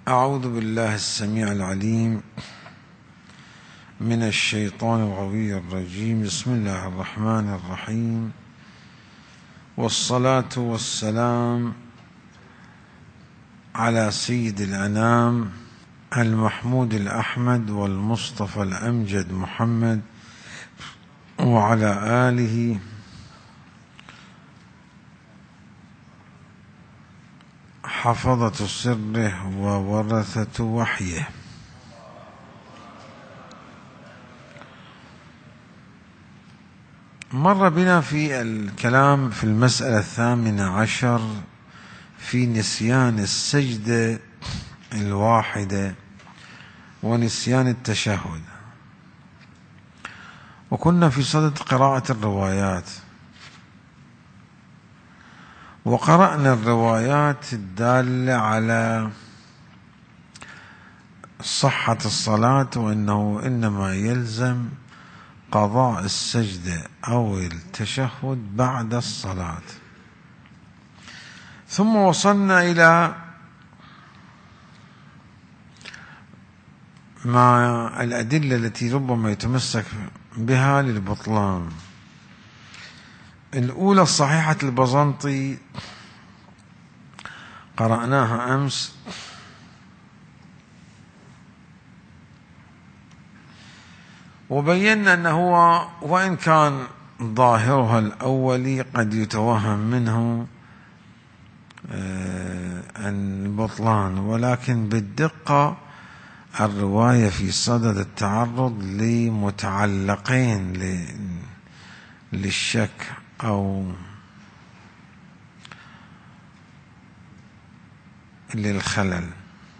أعوذ بالله السميع العليم من الشيطان الغوي الرجيم. بسم الله الرحمن الرحيم، والصلاة والسلام على سيد الأنام المحمود الأحمد والمصطفى الأمجد محمد وعلى آله حفظة سره وورثة وحيه. مر بنا في الكلام في المسألة 18 في نسيان السجدة الواحدة ونسيان التشهد، وكنا في صدد قراءة الروايات، وقرأنا الروايات الدالة على صحة الصلاة وأنه إنما يلزم قضاء السجدة أو التشهد بعد الصلاة. ثم وصلنا إلى مع الأدلة التي ربما يتمسك بها للبطلان. الأولى صحيحة البزنطي قرأناها أمس، وبينا أنه هو وإن كان ظاهرها الأولي قد يتوهم منه البطلان، ولكن بالدقة الرواية في صدد التعرض لمتعلقين للشك أو للخلل.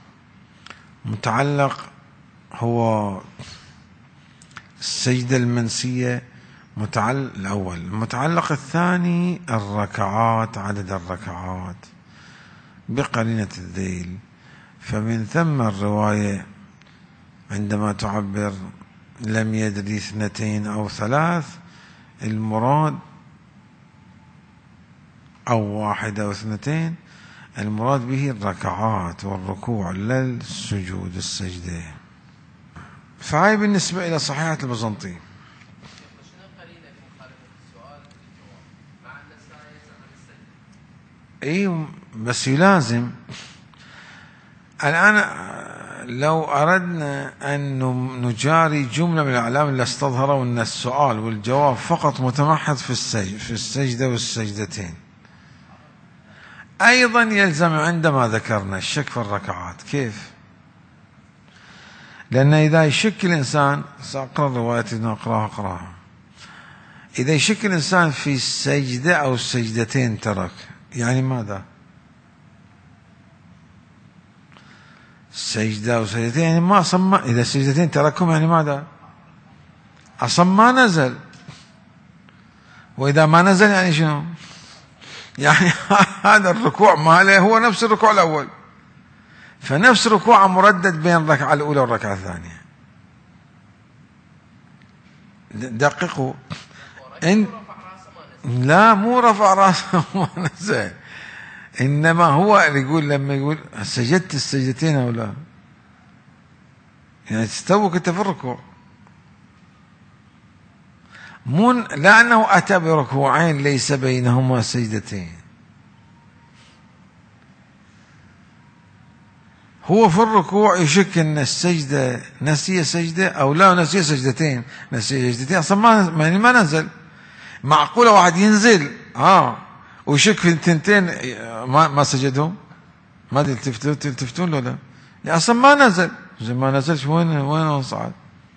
متعلق هو السجدة المنسية الأول. المتعلق الثاني الركعات، عدد الركعات بقرينة الذيل. فمن ثم الرواية عندما تعبر لم يدري 2 أو 3، المراد أو 1 أو 2، المراد به الركعات والركوع لا السجود السجدة. فهاي بالنسبة إلى صحيحة البزنطي. اي بس يلازم الآن لو أردنا أن نجاري جملة من الأعلام اللي استظهروا أن السؤال والجواب فقط متمحض في السجدة والسجدتين، أيضا يلزم عندما ذكرنا الشك في الركعات. كيف؟ لأن إذا يشك الإنسان، سأقرأ الروايات اللي أقرأها، إذا يشك الإنسان في السجدة أو السجدتين ترك، يعني ماذا؟ السجدة أو سجدتين يعني ما صم، إذا السجدتين تركهم يعني ماذا؟ أصلا ما نزل، وإذا ما نزل يعني شنو؟ يعني هذا الركوع ماله هو نفس الركوع الأول، فنفس ركوع مردد بين الركعة الأولى والركعة الثانية. دققوا، لا مو رفع راسه ما نزل، إنما هو يقول لما يقول سجدت السجدتين أو لا، يعني تستوك أنت في الركوع، مو لا أنه أتى بركوعين ليس بينهما سجدتين. هو في الركوع يشك أن السجدة نسي سجدة أو لا نسي سجدتين، نسي سجدتين أصلا ما نزل. معقولة واحد ينزل ويشك في الثنتين ما سجدهم؟ ما تلتفتون له لا، يعني أصلا ما نزل، زي ما نزلش وين صعد.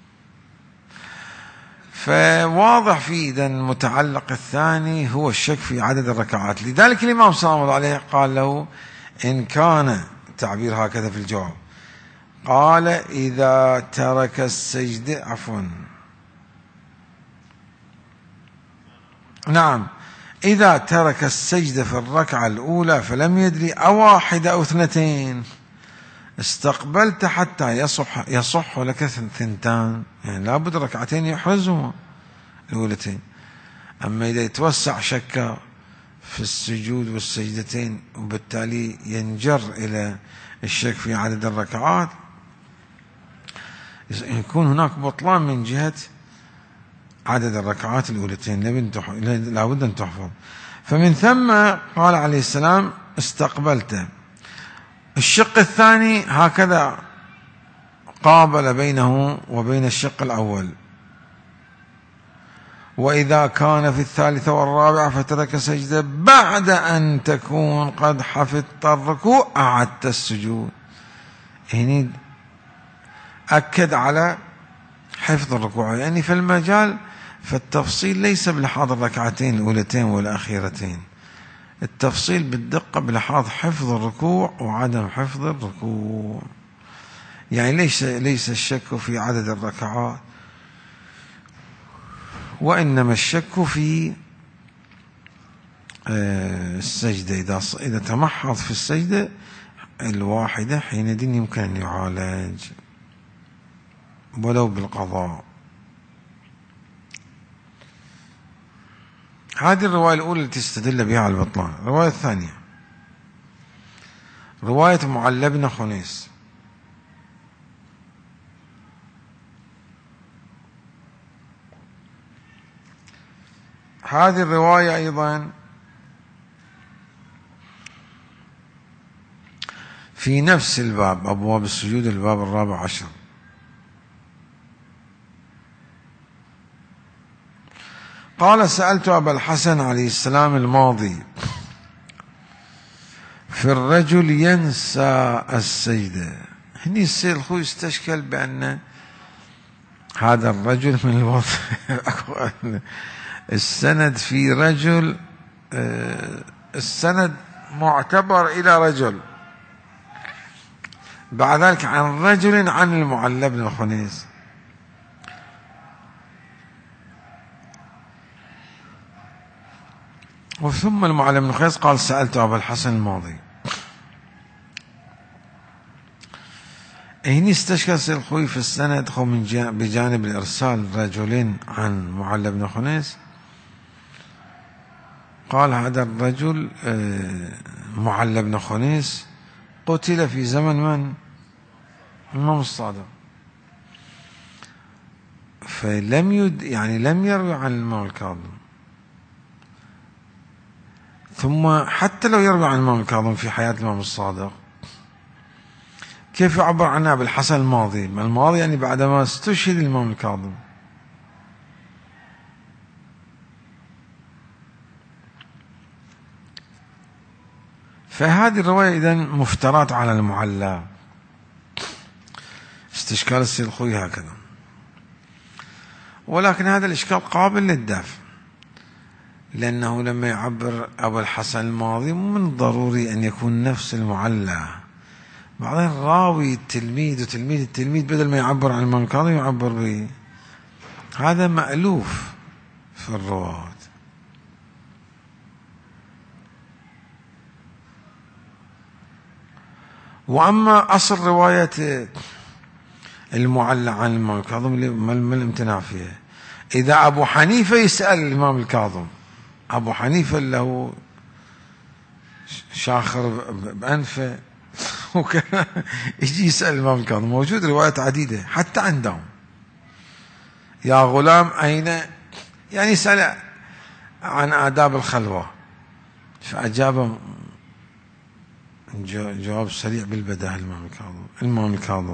فواضح في إذا المتعلق الثاني هو الشك في عدد الركعات. لذلك الإمام صلى الله عليه قال له إن كان تعبير هكذا في الجواب، قال إذا ترك السجدة نعم، إذا ترك السجدة في الركعة الأولى فلم يدري 1 أو 2 استقبلت حتى يصح لك 2، يعني لابد ركعتين يحرزهما الأولتين. أما إذا يتوسع شك في السجود والسجدتين، وبالتالي ينجر إلى الشك في عدد الركعات، يكون هناك بطلان من جهة عدد الركعات الأولتين، لابد أن تحفظ. فمن ثم قال عليه السلام استقبلته. الشق الثاني هكذا قابل بينه وبين الشق الأول. وإذا كان في الثالثة والرابعة فترك سجدة بعد أن تكون قد حفظت الركوع أعدت السجود. هنا أكد على حفظ الركوع، يعني في المجال فالتفصيل ليس بلحاظ الركعتين الأولتين والأخيرتين، التفصيل بالدقة بلحاظ حفظ الركوع وعدم حفظ الركوع. يعني ليس الشك في عدد الركعات، وإنما الشك في السجدة. إذا تمحض في السجدة الواحدة حينئذ يمكن أن يعالج ولو بالقضاء. هذه الرواية الأولى التي استدل بها على البطلان. الرواية الثانية رواية معل بن خنيس. هذه الرواية أيضا في نفس الباب، أبواب السجود، الباب 14. قال سألت أبا الحسن عليه السلام الماضي في الرجل ينسى السجدة. هني السيد الخوي استشكل بأن هذا الرجل من الوضع السند في رجل، السند معتبر إلى رجل، بعد ذلك عن رجل عن المعل بن خنيس. وثم المعل بن خنيس قال سألت أبا الحسن الماضي. هنا استشكل السيد الخوي في السند بجانب الإرسال رجلين عن معل بن خنيس، قال هذا الرجل معل بن خنيس قتل في زمن من؟ الإمام الصادق، لم يروي عن الإمام الكاظم. ثم حتى لو يروي عن الإمام الكاظم في حياة الإمام الصادق، كيف يعبر عنها بالحسن الماضي؟ الماضي يعني بعدما استشهد الإمام الكاظم. فهذه الرواية إذن مفترات على المعلى. استشكال السيد الخوي هكذا، ولكن هذا الإشكال قابل للدفع، لأنه لما يعبر أبو الحسن الماضي من الضروري أن يكون نفس المعلى. بعدين راوي التلميذ وتلميذ التلميذ بدل ما يعبر عن الإمام الكاظم يعبر به. هذا مألوف في الرواة. وأما أصل رواية المعلى عن الإمام الكاظم ما الامتناع فيها؟ إذا أبو حنيفة يسأل الإمام الكاظم، أبو حنيفة له شاخر بأنفه وكذا، يجي يسأل الإمام الكاظم. موجود روايات عديدة حتى عندهم، يا غلام أين، يعني يسأل عن آداب الخلوة، فأجاب جواب سريع بالبداهة الإمام الكاظم.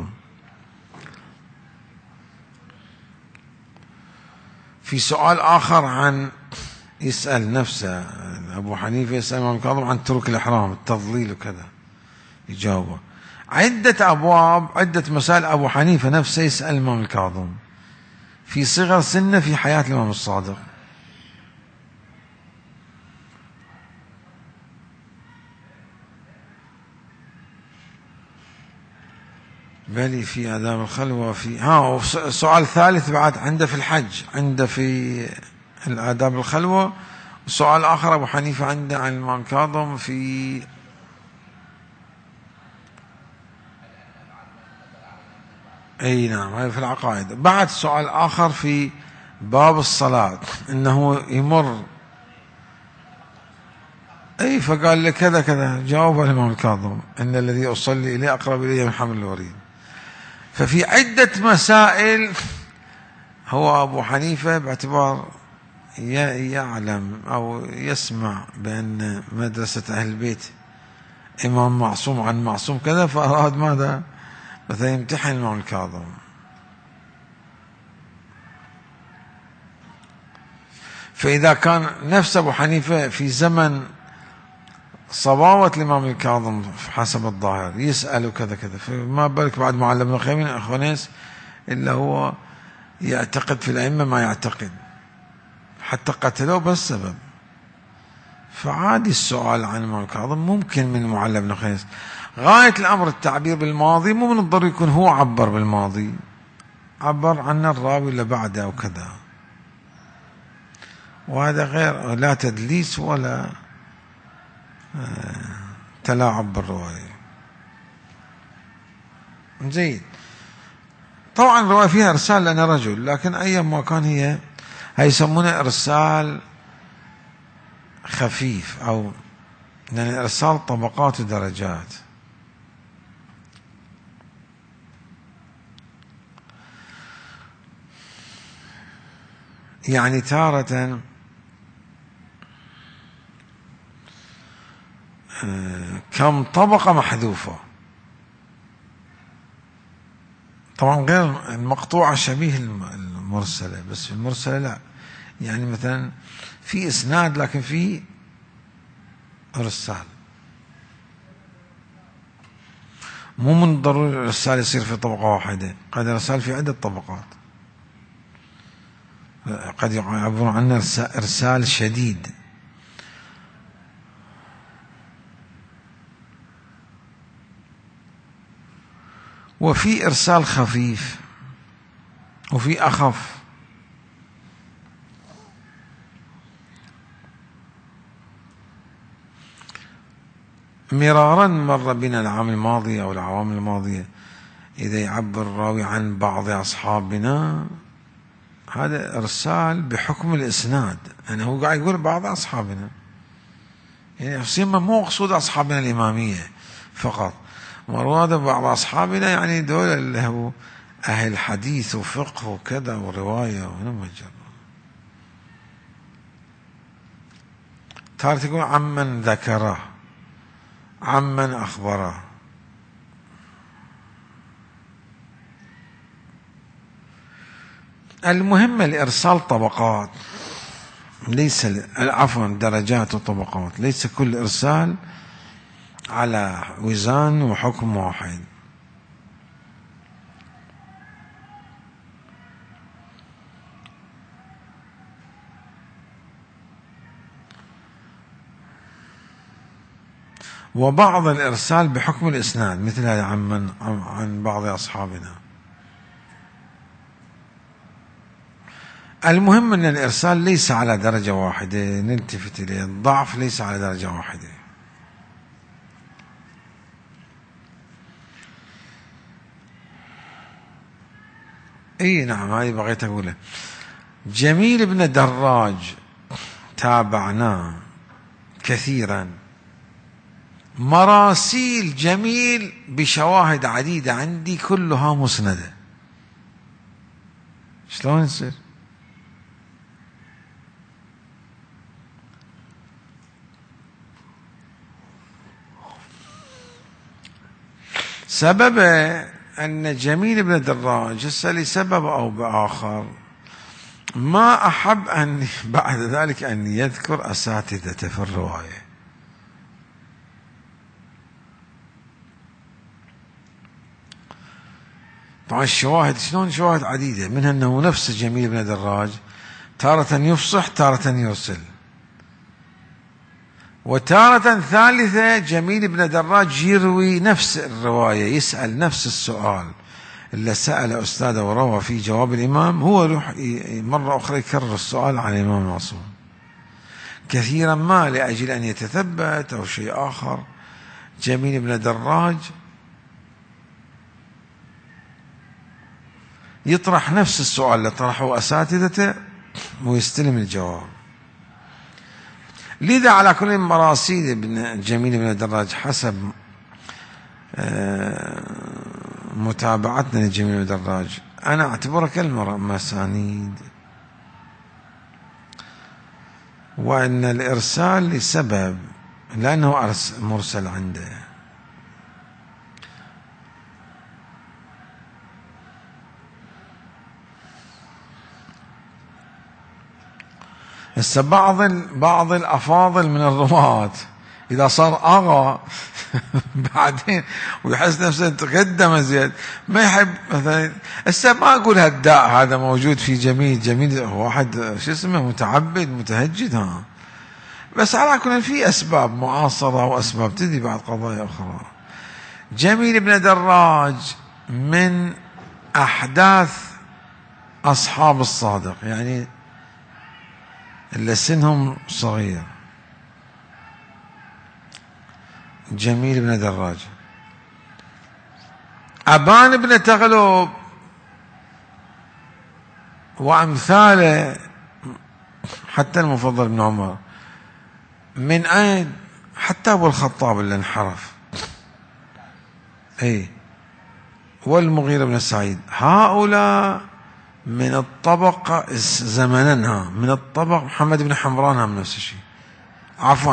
في سؤال آخر عن يسأل نفسه أبو حنيفة يسأل الإمام الكاظم عن ترك الإحرام، التضليل وكذا، يجاوبه. عدة أبواب، عدة مسائل أبو حنيفة نفسه يسأل الإمام الكاظم في صغر سنه في حياة الإمام الصادق. بل في آداب الخلوة، في سؤال ثالث بعد عنده في الحج، عنده في الآداب الخلوة. سؤال آخر أبو حنيفة عنده عن الإمام الكاظم في أي نعم، هذا في العقائد. بعد سؤال آخر في باب الصلاة، إنه يمر اي فقال لي كذا كذا، جاوب الإمام الكاظم إن الذي أصلي إليه أقرب إلي من حبل الوريد. ففي عدة مسائل هو أبو حنيفة باعتبار يعلم أو يسمع بأن مدرسة أهل البيت إمام معصوم عن معصوم كذا، فأراد ماذا؟ مثلا يمتحن الإمام الكاظم. فإذا كان نفس أبو حنيفة في زمن صباوة الإمام الكاظم حسب الظاهر يسأل كذا كذا، فما بالك بعد معلم بن خيمين أخونيس إلا هو يعتقد في الأئمة ما يعتقد، حتى قتلوه بالسبب. فعادي السؤال عن الإمام الكاظم ممكن من المعلم بن خيمين. غاية الأمر التعبير بالماضي، مو من الضروري يكون هو عبر بالماضي، عبر عن الراوي اللي بعده أو كذا، وهذا غير لا تدليس ولا تلاعب بالرواية. زين. طبعا الرواية فيها إرسال لأنا رجل، لكن أيما كان هي يسمونه إرسال خفيف، أو يعني إرسال طبقات ودرجات. يعني تارة كم طبقة محذوفة، طبعا غير المقطوعة شبيه المرسلة، بس في المرسلة لا، يعني مثلا في إسناد لكن في إرسال، مو من الضروري الإرسال يصير في طبقة واحدة، قد الإرسال في عدة طبقات، قد يعبرون عنه إرسال شديد. وفي إرسال خفيف وفي أخف. مرارا مر بنا العام الماضي أو الأعوام الماضية إذا يعبر الراوي عن بعض أصحابنا، هذا إرسال بحكم الإسناد، يعني هو قاعد يقول بعض أصحابنا، يعني سيما مو مقصود أصحابنا الإمامية فقط، مراد بعض أصحابنا يعني دول اللي هو أهل حديث وفقه وكذا ورواية ونمجر. تارة يقول عمن ذكره، عمن أخبره. المهم الإرسال طبقات، ليس عفوا درجات وطبقات، ليس كل إرسال على وزان وحكم واحد. وبعض الإرسال بحكم الإسناد، مثل هذا عن بعض أصحابنا. المهم أن الإرسال ليس على درجة واحدة، نلتفت إليه، الضعف ليس على درجة واحدة. اي نعم، هذه بغيت اقوله. جميل بن دراج تابعناه كثيرا، مراسيل جميل بشواهد عديدة عندي كلها مسندة. شلون يصير؟ سببه أن جميل بن دراج هسه لسبب أو بآخر ما أحب أن بعد ذلك أن يذكر أساتذته في الرواية. طبعا الشواهد شلون؟ شواهد عديدة، منها أنه نفس جميل بن دراج تارة يفصح تارة يرسل، وتارة ثالثة جميل بن دراج يروي نفس الرواية، يسأل نفس السؤال اللي سأل أستاذه وروى فيه جواب الإمام، هو يروح مرة أخرى يكرر السؤال عن الإمام المعصوم كثيرا ما لأجل أن يتثبت أو شيء آخر. جميل بن دراج يطرح نفس السؤال اللي طرحه أساتذته ويستلم الجواب. لذا على كل مراسيل ابن جميل بن الدراج حسب متابعتنا لجميل بن الدراج أنا أعتبرها كالمسانيد، وأن الإرسال لسبب، لأنه مرسل عنده. هسه بعض الأفاضل من الرواة إذا صار أغى بعدين ويحس نفسه تقدم زياد ما يحب مثلا. هسه ما أقول هالداء هذا موجود في جميل واحد شو اسمه متعبد متهجد، ها، بس على كل في أسباب معاصرة وأسباب تدري بعد قضايا أخرى. جميل بن دراج من أحداث أصحاب الصادق، يعني اللي سنهم صغير. جميل بن دراج، أبان بن تغلب وأمثاله، حتى المفضل بن عمر، من أين؟ حتى أبو الخطاب اللي انحرف، أي، والمغيرة بن سعيد، هؤلاء من الطبقة زمنها من الطبق. محمد بن حمران هم نفس الشيء، عفوا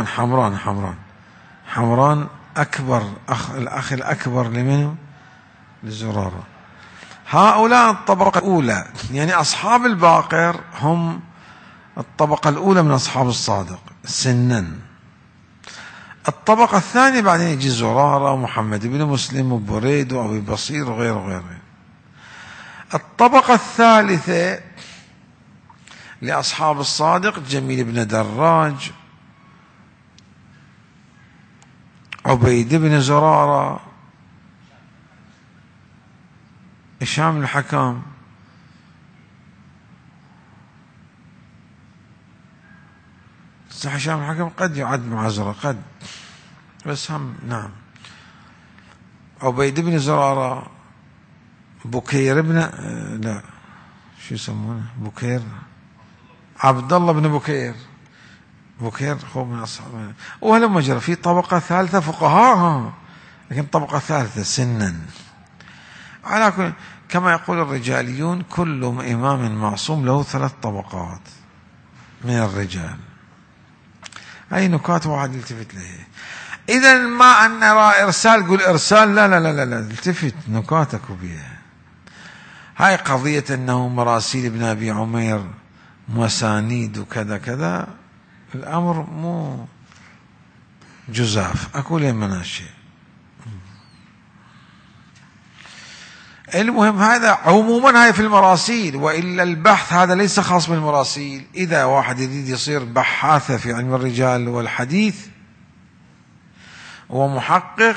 حمران أكبر الأخ الأكبر لمنه؟ لزرارة. هؤلاء الطبقة الأولى، يعني أصحاب الباقر هم الطبقة الأولى من أصحاب الصادق سنا. الطبقة الثانية بعدين يجي زرارة ومحمد بن مسلم وبريد وأبي بصير وغيره. الطبقة الثالثة لأصحاب الصادق جميل بن دراج، عبيد بن زرارة، هشام الحكم، هشام الحكم قد يعد مع زرارة قد، بس هم نعم. عبيد بن زرارة، بكير ابن لا شو يسمونه بكير، عبد الله بن بكير هو من أصحابه. ولما جرى في طبقة ثالثة فقهاء، لكن طبقة ثالثة سنا. على كل كما يقول الرجاليون كل إمام معصوم له 3 طبقات من الرجال. هاي نكات واحد يلتفت له. إذا ما أن نرى إرسال قل إرسال، لا التفت نكاتك بها. هاي قضية أنه مراسيل ابن أبي عمير مسانيد وكذا كذا، الأمر مو جزاف، أقول مناشئ. المهم هذا عموما هاي في المراسيل، وإلا البحث هذا ليس خاص بالمراسيل. إذا واحد يريد يصير بحاثة في علم الرجال والحديث ومحقق،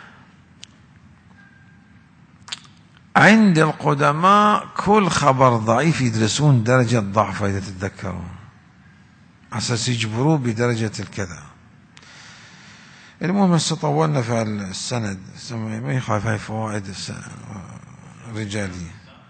عند القدماء كل خبر ضعيف يدرسون درجة ضعفه إذا تتذكرون، أساس يجبروه بدرجة الكذا. المهم طولنا في السند، ما يخاف هاي فوائد رجالية.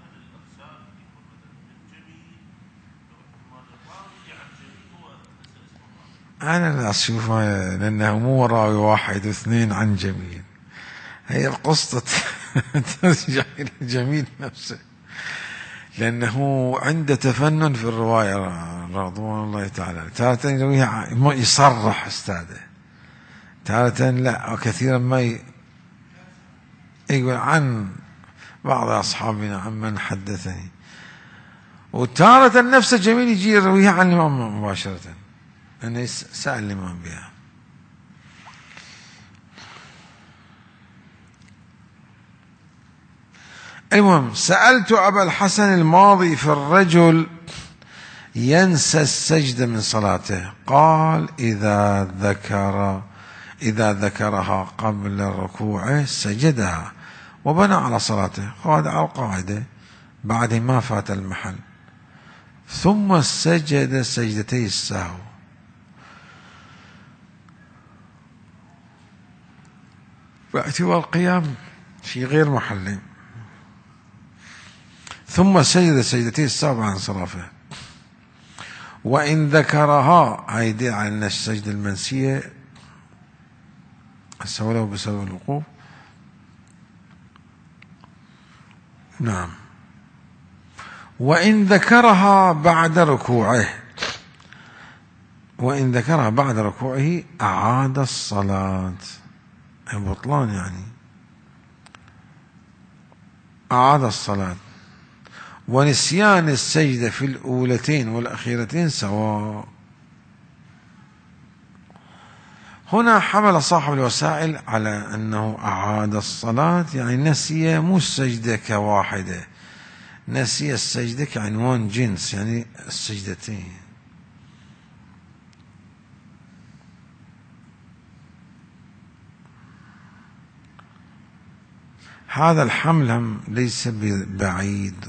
أنا لا أشوف، لأنه مو راوي واحد واثنين عن جميل، هي القصة ترجع إلى جميل نفسه، لأنه عنده تفنن في الرواية رضوان الله تعالى. تارة يرويها يصرح أستاذه، تارة لا، وكثيرا ما يقول عن بعض أصحابنا عمن حدثني، وتارة نفسه جميل يجي يرويها عن الإمام مباشرة، أنا سأل الإمام بها. المهم سألت أبا الحسن الماضي في الرجل ينسى السجدة من صلاته، قال إذا ذكرها قبل الركوع سجدها وبنى على صلاته، قال على القاعدة بعد ما فات المحل، ثم سجد سجدتي السهو. باعتبار القيام في غير محله، ثم سجد سجدتي السهو عن صرافه، وإن ذكرها، هاي يدل على أن السجدة المنسية سوى له بسبب الوقوف. نعم. وإن ذكرها بعد ركوعه، وإن ذكرها بعد ركوعه أعاد الصلاة، بطلان يعني أعاد الصلاة. ونسيان السجدة في الأولتين والأخيرتين سواء. هنا حمل صاحب الوسائل على أنه أعاد الصلاة، يعني نسي مو السجدة كواحدة، نسي السجدة كعنوان جنس، يعني السجدتين. هذا الحمل هم ليس بعيد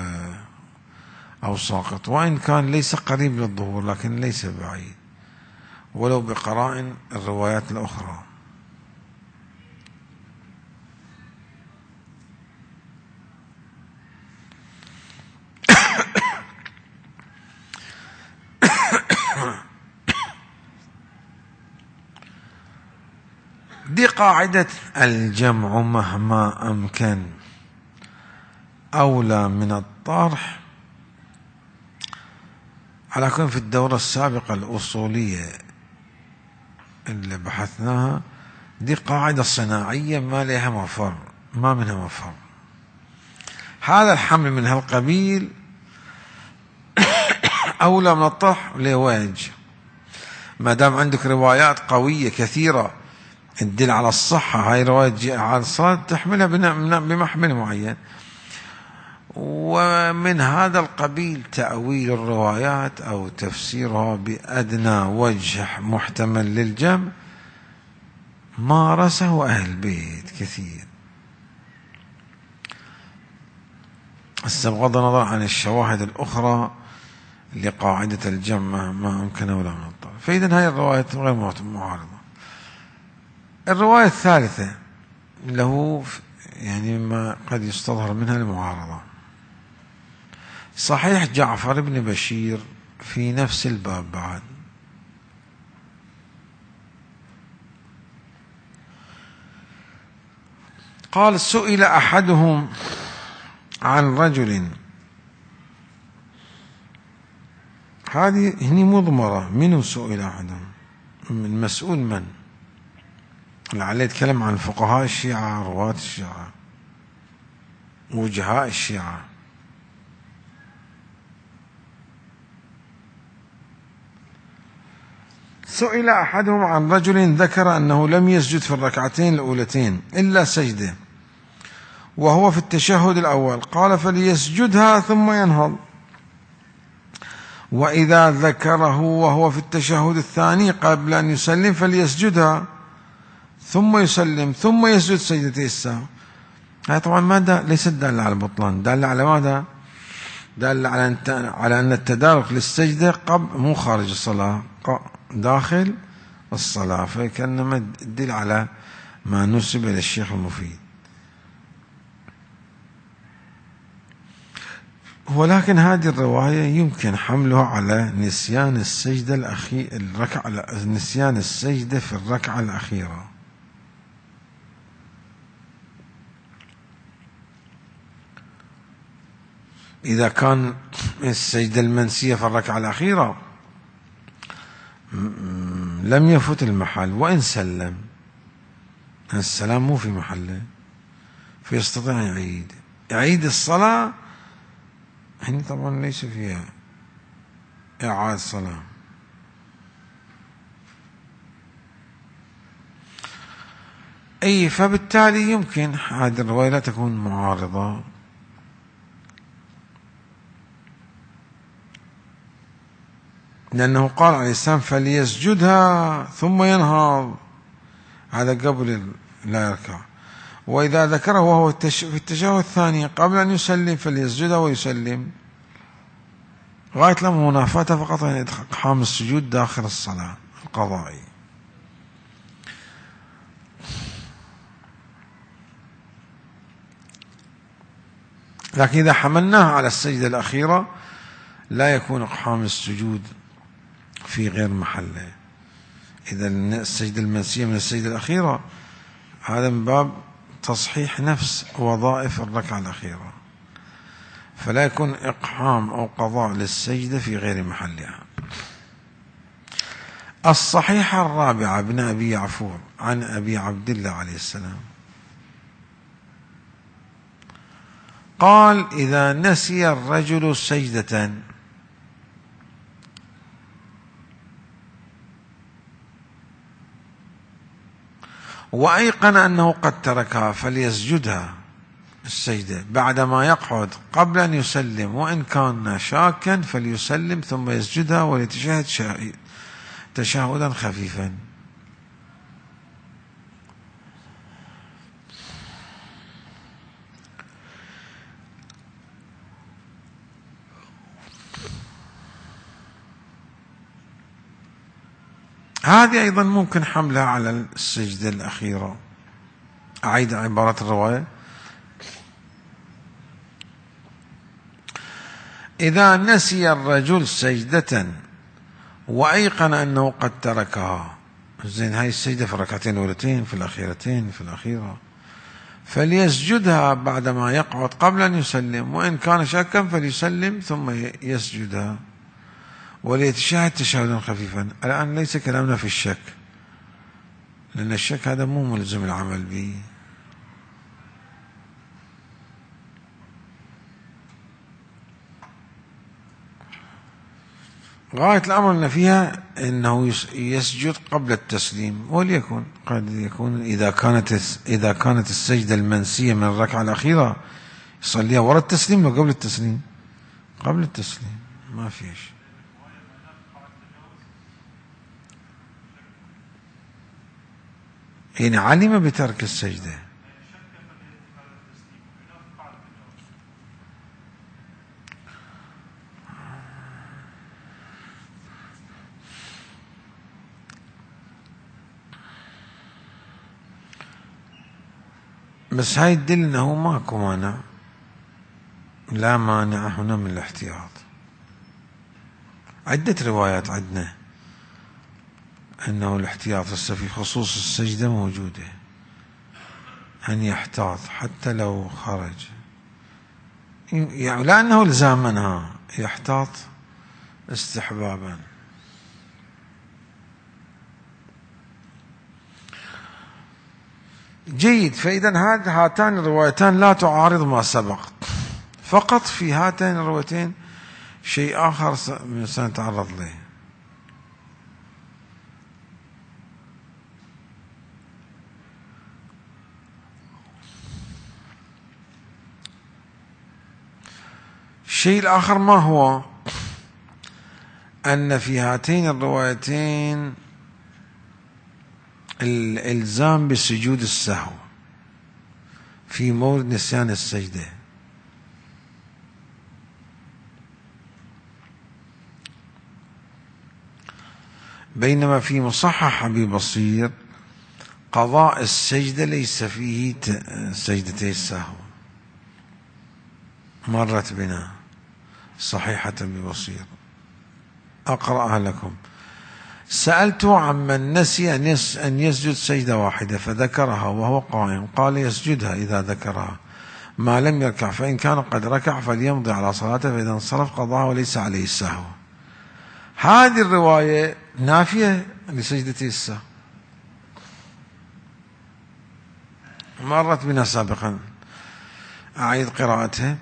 أو ساقط، وإن كان ليس قريب للظهور لكن ليس بعيد، ولو بقرائن الروايات الأخرى. دي قاعدة الجمع مهما أمكن أولى من الطرح. على كل في الدورة السابقة الأصولية اللي بحثناها، دي قاعدة صناعية ما لها مفر، ما منها مفر. هذا الحمل من هالقبيل أولى من الطرح لوجه، ما دام عندك روايات قوية كثيرة تدل على الصحة، هاي رواية على الصلاة تحملها بمحمل معين. ومن هذا القبيل تأويل الروايات أو تفسيرها بأدنى وجه محتمل للجمع مارسه أهل البيت كثير. بغض النظر عن الشواهد الأخرى لقاعدة الجمع ما أمكن ولا من الطرف. فإذا هاي الروايات غير معارضة. الرواية الثالثة له يعني ما قد يستظهر منها المعارضة. صحيح جعفر بن بشير في نفس الباب بعد، قال سئل أحدهم عن رجل، هذه هني مضمرة، منو سئل أحدهم؟ المسؤول من؟ لعله يتكلم عن فقهاء الشيعة، رواة الشيعة، وجهاء الشيعة. سئل أحدهم عن رجل ذكر أنه لم يسجد في الركعتين الأولتين إلا سجدة وهو في التشهد الأول، قال فليسجدها ثم ينهض، وإذا ذكره وهو في التشهد الثاني قبل أن يسلم فليسجدها ثم يسلم ثم يسجد سجدتي السهو. هذا طبعا ما ليست دالة على البطلان، دالة على ماذا؟ دالة على أن التدارك للسجدة قبل مو خارج الصلاة، داخل الصلاة، فكأنما تدل على ما نسب إلى الشيخ المفيد. ولكن هذه الرواية يمكن حملها على نسيان السجدة نسيان السجدة في الركعة الأخيرة. إذا كان السجدة المنسية في الركعة الأخيرة لم يفت المحل، وإن سلم السلام مو في محله، فيستطيع أن يعيد الصلاة. هنا طبعا ليس فيها إعادة صلاة. أي فبالتالي يمكن هذه الرواية لا تكون معارضة، لأنه قال عليه السلام فليسجدها ثم ينهض، هذا قبل لا يركع. وإذا ذكره وهو في التشهد الثاني قبل أن يسلم فليسجدها ويسلم، غاية لما منافاته فقط أن إقحام السجود داخل الصلاة القضائية. لكن إذا حملناها على السجدة الأخيرة لا يكون إقحام السجود في غير محله. إذا السجدة المنسية من السجدة الأخيرة، هذا من باب تصحيح نفس وظائف الركعة الأخيرة، فلا يكون إقحام أو قضاء للسجدة في غير محلها. الصحيحة الرابعة ابن أبي يعفور عن أبي عبد الله عليه السلام قال: إذا نسي الرجل سجدة وأيقن أنه قد تركها فليسجدها السجدة بعدما يقعد قبل أن يسلم، وإن كان شاكا فليسلم ثم يسجدها وليتشهد تشهدا خفيفا. هذه أيضا ممكن حملها على السجدة الأخيرة. أعيد عبارة الرواية: إذا نسي الرجل سجدة وأيقن أنه قد تركها، زين هاي السجدة في الركعتين الأولتين، في الأخيرتين، في الأخيرة، فليسجدها بعدما يقعد قبل أن يسلم، وإن كان شاكا فليسلم ثم يسجدها وليتشهد تشهدا خفيفا. الآن ليس كلامنا في الشك، لأن الشك هذا مو ملزم العمل به. غاية الأمر أن فيها أنه يسجد قبل التسليم، وليكن قد يكون إذا كانت السجدة المنسية من الركعة الأخيرة يصليها وراء التسليم وقبل التسليم. قبل التسليم ما فيش. يعني علم بترك السجدة. بس هاي تدل انه ماكو مانع، لا مانع هنا من الاحتياط. عدة روايات عندنا انه الاحتياط هسه في خصوص السجدة موجودة، أن يحتاط حتى لو خرج، يعني لا أنه الزامنها، يحتاط استحبابا. جيد. فإذا هاتان الروايتان لا تعارض ما سبق، فقط في هاتين الروايتين شيء آخر سنتعرض له. الشيء الآخر ما هو؟ أن في هاتين الروايتين الإلزام بسجود السهو في مورد نسيان السجدة، بينما في مصحح أبي بصير قضاء السجدة ليس فيه سجدتي السهو. مرت بنا صحيحة أبي بصير، أقرأها لكم: سألته عمن نسي أن يسجد سجدة واحدة فذكرها وهو قائم، قال: يسجدها إذا ذكرها ما لم يركع، فإن كان قد ركع فليمضي على صلاته، فإذا انصرف قضاها وليس عليه السهو. هذه الرواية نافية لسجدتي السهو، مرت بنا سابقا، أعيد قراءتها: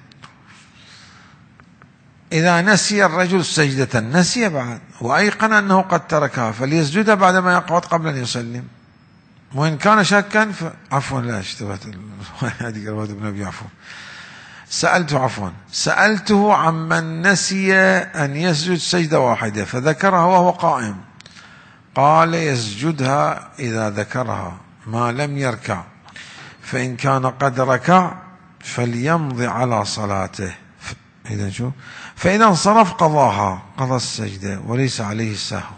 إذا نسي الرجل سجدة، نسي بعد وأيقن أنه قد تركها فليسجدها بعدما يقعد قبل أن يسلم، وإن كان شاكا عفوا لا اشتبهت هذه رواية ابن أبي يعفور. سألته عمن نسي أن يسجد سجدة واحدة فذكرها وهو قائم، قال: يسجدها إذا ذكرها ما لم يركع، فإن كان قد ركع فليمضي على صلاته. إذا شو؟ فإذا انصرف قضاها، قضى السجدة وليس عليه السهو.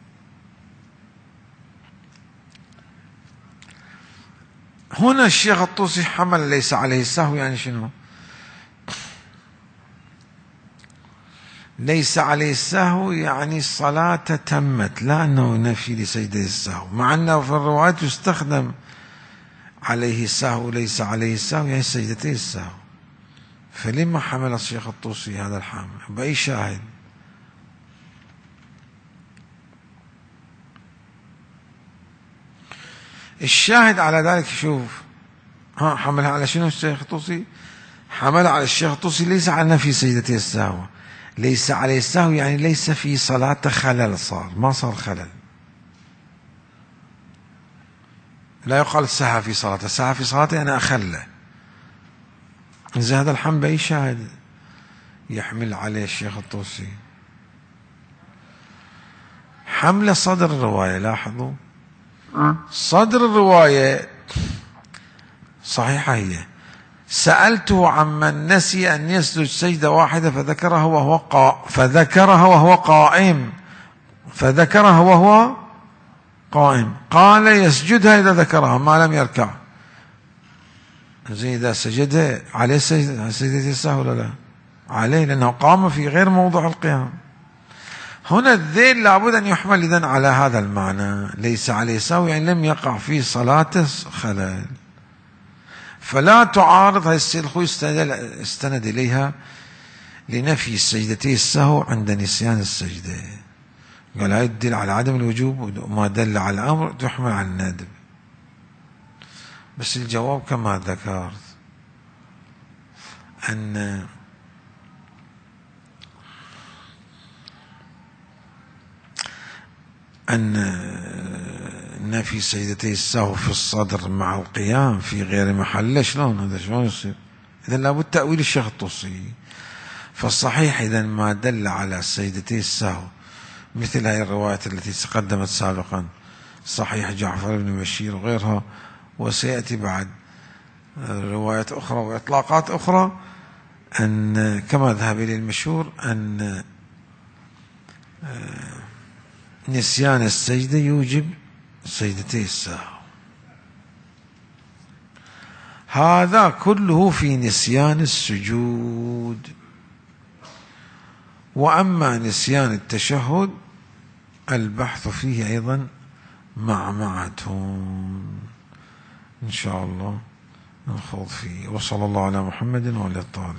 هنا الشيخ الطوسي حمل ليس عليه السهو، يعني شنو؟ ليس عليه السهو يعني الصلاة تمت، لا أنه نفي لسجدة السهو، مع أنه في الروايات يستخدم عليه السهو ليس عليه السهو يعني سجدتي السهو. فلما حمل الشيخ الطوسي هذا الحامل بأي شاهد؟ الشاهد على ذلك شوف، حملها على شنو الشيخ الطوسي؟ حملها على الشيخ الطوسي ليس على نفي سجدتي السهو، ليس عليه السهو يعني ليس في صلاة خلل، صار ما صار خلل، لا يقال سهى في صلاته، سهى في صلاته أنا أخله. إذا هذا الحمل بأي شاهد يحمل عليه الشيخ الطوسي؟ حمل صدر الرواية، لاحظوا صدر الرواية صحيحة هي، سألته عمن نسي أن يسجد سجدة واحدة فذكرها وهو قائم، قال يسجدها إذا ذكرها ما لم يركع. زي إذا سجدها عليه سجدة السهو ولا لا؟ عليه، لأنه قام في غير موضع القيام. هنا الذيل لابد أن يحمل إذن على هذا المعنى، ليس عليه سهو يعني لم يقع في صلاته خلل. فلا تعارض هذه السيد الخوي استند إليها لنفي السجدتي السهو عند نسيان السجدة، قال هاي تدل على عدم الوجوب، وما دل على الأمر تحمل على الندب. بس الجواب كما ذكرت أن نفي سجدتي السهو في الصدر مع القيام في غير محله، شلون هذا شلون يصير؟ إذا لابد تأويل الشيخ الطوسي. فالصحيح إذا ما دل على سجدتي السهو مثل هذه الروايات التي تقدمت سابقا، صحيح جعفر بن بشير وغيرها، وسيأتي بعد روايات أخرى وإطلاقات أخرى، أن كما ذهب إليه المشهور أن نسيان السجدة يوجب سجدتي السهو. هذا كله في نسيان السجود. وأما نسيان التشهد البحث فيه أيضا معمعة إن شاء الله نخوض فيه. وصلى الله على محمد وعلى الطاهرين.